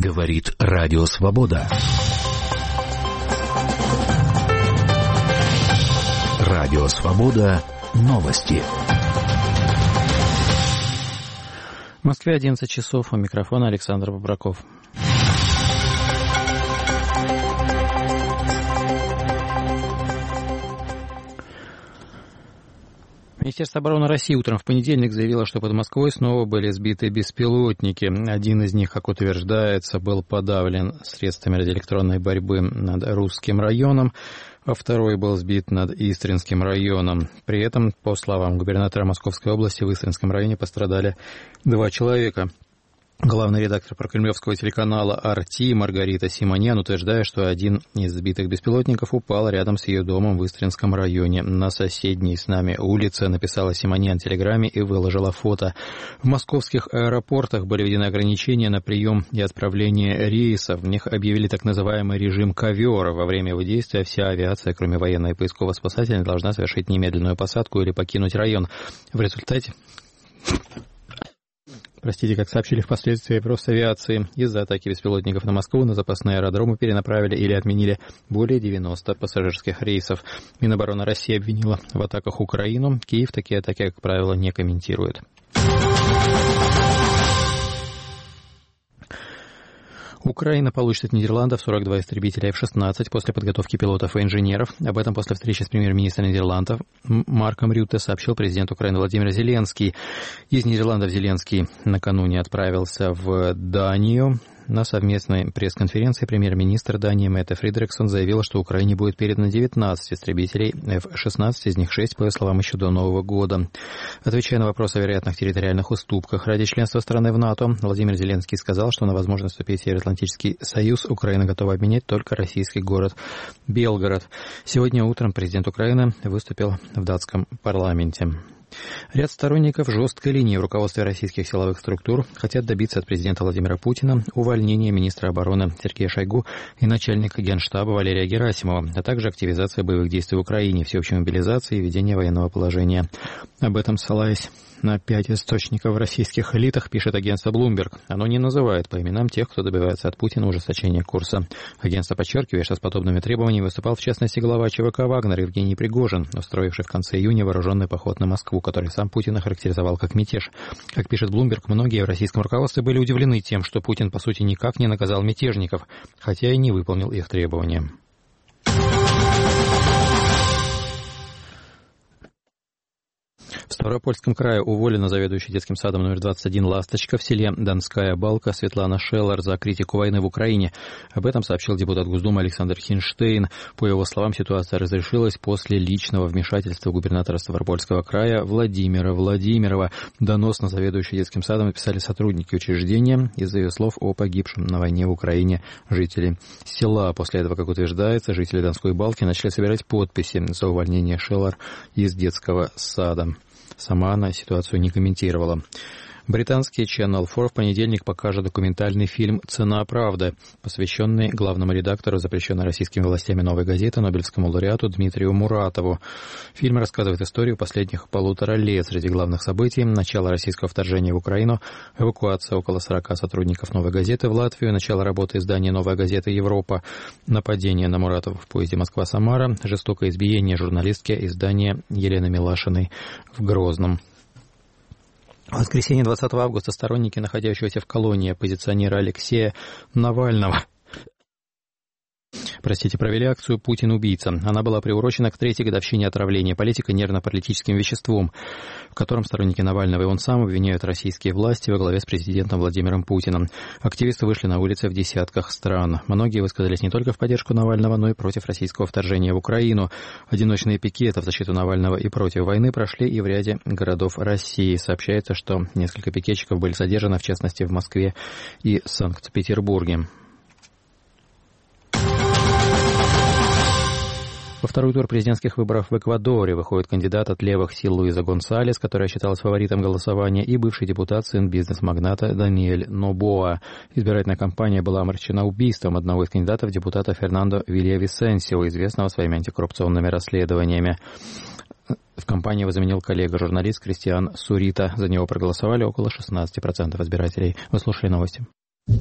Говорит Радио Свобода. Радио Свобода. Новости. В Москве 11 часов. У микрофона Александр Бобраков. Министерство обороны России утром в понедельник заявило, что под Москвой снова были сбиты беспилотники. Один из них, как утверждается, был подавлен средствами радиоэлектронной борьбы над Русским районом, а второй был сбит над Истринским районом. При этом, по словам губернатора Московской области, в Истринском районе пострадали 2 человека. Главный редактор прокремлевского телеканала «Арти» Маргарита Симоньян утверждает, что один из сбитых беспилотников упал рядом с ее домом в Истринском районе. На соседней с нами улице, написала Симоньян в телеграме и выложила фото. В московских аэропортах были введены ограничения на прием и отправление рейсов. В них объявили так называемый режим ковер. Во время его действия вся авиация, кроме военной и поисково-спасательной, должна совершить немедленную посадку или покинуть район. В результате... как сообщили впоследствии в Росавиации, из-за атаки беспилотников на Москву на запасные аэродромы перенаправили или отменили более 90 пассажирских рейсов. Минобороны России обвинила в атаках Украину. Киев такие атаки, как правило, не комментирует. Украина получит от Нидерландов 42 истребителя F-16 после подготовки пилотов и инженеров. Об этом после встречи с премьер-министром Нидерландов Марком Рютте сообщил президент Украины Владимир Зеленский. Из Нидерландов Зеленский накануне отправился в Данию. На совместной пресс-конференции премьер-министр Дании Метте Фридриксон заявила, что Украине будет передано 19 истребителей F-16, из них 6, по ее словам, еще до Нового года. Отвечая на вопрос о вероятных территориальных уступках ради членства страны в НАТО, Владимир Зеленский сказал, что на возможность вступить в Североатлантический союз Украина готова обменять только российский город Белгород. Сегодня утром президент Украины выступил в датском парламенте. Ряд сторонников жесткой линии в руководстве российских силовых структур хотят добиться от президента Владимира Путина увольнения министра обороны Сергея Шойгу и начальника Генштаба Валерия Герасимова, а также активизации боевых действий в Украине, всеобщей мобилизации и введения военного положения. Об этом, ссылаясь на 5 источников в российских элитах, пишет агентство Bloomberg. Оно не называет по именам тех, кто добивается от Путина ужесточения курса. Агентство подчеркивает, что с подобными требованиями выступал в частности глава ЧВК «Вагнер» Евгений Пригожин, устроивший в конце июня вооруженный поход на Москву, который сам Путин охарактеризовал как мятеж. Как пишет Bloomberg, многие в российском руководстве были удивлены тем, что Путин, по сути, никак не наказал мятежников, хотя и не выполнил их требования. В Ставропольском крае уволена заведующая детским садом номер 21 «Ласточка» в селе Донская Балка Светлана Шеллер за критику войны в Украине. Об этом сообщил депутат Госдумы Александр Хинштейн. По его словам, ситуация разрешилась после личного вмешательства губернатора Ставропольского края Владимира Владимирова. Донос на заведующую детским садом написали сотрудники учреждения из-за ее слов о погибшем на войне в Украине жителе села. После этого, как утверждается, жители Донской Балки начали собирать подписи за увольнение Шеллер из детского сада. Сама она ситуацию не комментировала. Британский Channel 4 в понедельник покажет документальный фильм «Цена правды», посвященный главному редактору запрещенной российскими властями «Новой газеты» Нобелевскому лауреату Дмитрию Муратову. Фильм рассказывает историю последних 1,5 лет. Среди главных событий — начало российского вторжения в Украину, эвакуация около 40 сотрудников «Новой газеты» в Латвию, начало работы издания «Новая газета Европа», нападение на Муратова в поезде Москва-Самара, жестокое избиение журналистки издания Елены Милашиной в Грозном. В воскресенье 20 августа сторонники находящегося в колонии оппозиционера Алексея Навального провели акцию «Путин-убийца». Она была приурочена к 3-й годовщине отравления политика нервно-паралитическим веществом, в котором сторонники Навального и он сам обвиняют российские власти во главе с президентом Владимиром Путиным. Активисты вышли на улицы в десятках стран. Многие высказались не только в поддержку Навального, но и против российского вторжения в Украину. Одиночные пикеты в защиту Навального и против войны прошли и в ряде городов России. Сообщается, что несколько пикетчиков были задержаны, в частности, в Москве и Санкт-Петербурге. Во второй тур президентских выборов в Эквадоре выходит кандидат от левых сил Луиза Гонсалес, которая считалась фаворитом голосования, и бывший депутат, сын бизнес-магната Даниэль Нобоа. Избирательная кампания была омрачена убийством одного из кандидатов, депутата Фернандо Вильявисенсио, известного своими антикоррупционными расследованиями. В кампании его заменил коллега-журналист Кристиан Сурита. За него проголосовали около 16% избирателей. Вы слушали новости.